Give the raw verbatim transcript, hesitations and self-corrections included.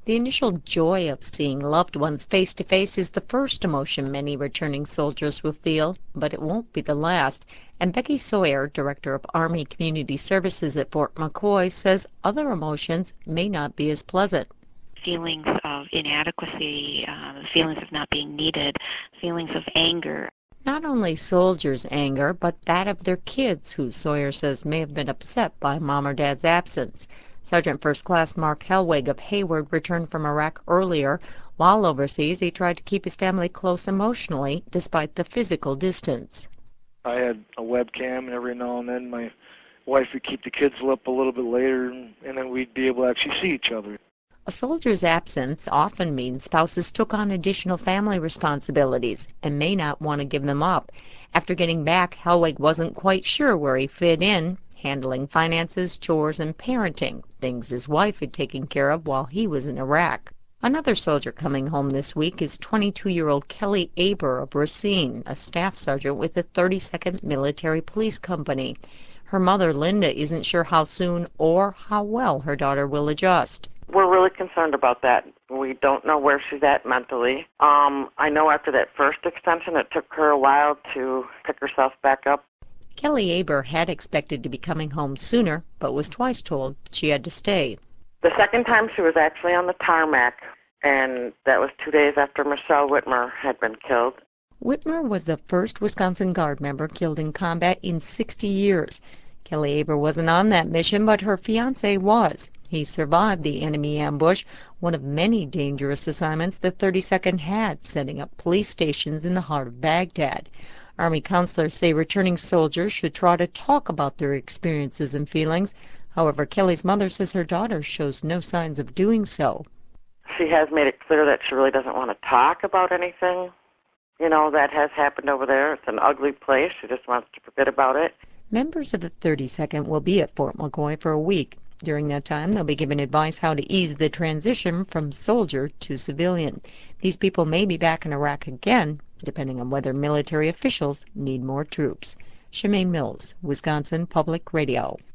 The initial joy of seeing loved ones face to face is the first emotion many returning soldiers will feel, but it won't be the last. And Becky Sawyer, Director of Army Community Services at Fort McCoy, says other emotions may not be as pleasant. Feelings of inadequacy, uh, feelings of not being needed, feelings of anger. Not only soldiers' anger, but that of their kids, who Sawyer says may have been upset by mom or dad's absence. Sergeant First Class Mark Helwig of Hayward returned from Iraq earlier. While overseas, he tried to keep his family close emotionally, despite the physical distance. I had a webcam, and every now and then my wife would keep the kids up a little bit later, and, and then we'd be able to actually see each other. A soldier's absence often means spouses took on additional family responsibilities and may not want to give them up. After getting back, Helwig wasn't quite sure where he fit in, handling finances, chores, and parenting, things his wife had taken care of while he was in Iraq. Another soldier coming home this week is twenty-two-year-old Kelly Aber of Racine, a staff sergeant with the thirty-second Military Police Company. Her mother, Linda, isn't sure how soon or how well her daughter will adjust. We're really concerned about that. We don't know where she's at mentally. Um, I know after that first extension, it took her a while to pick herself back up. Kelly Aber had expected to be coming home sooner, but was twice told she had to stay. The second time she was actually on the tarmac, and that was two days after Michelle Whitmer had been killed. Whitmer was the first Wisconsin Guard member killed in combat in sixty years. Kelly Aber wasn't on that mission, but her fiancé was. He survived the enemy ambush, one of many dangerous assignments the thirty-second had, setting up police stations in the heart of Baghdad. Army counselors say returning soldiers should try to talk about their experiences and feelings. However, Kelly's mother says her daughter shows no signs of doing so. She has made it clear that she really doesn't want to talk about anything, you know, that has happened over there. It's an ugly place. She just wants to forget about it. Members of the thirty-second will be at Fort McCoy for a week. During that time, they'll be given advice how to ease the transition from soldier to civilian. These people may be back in Iraq again, depending on whether military officials need more troops. Shemaine Mills, Wisconsin Public Radio.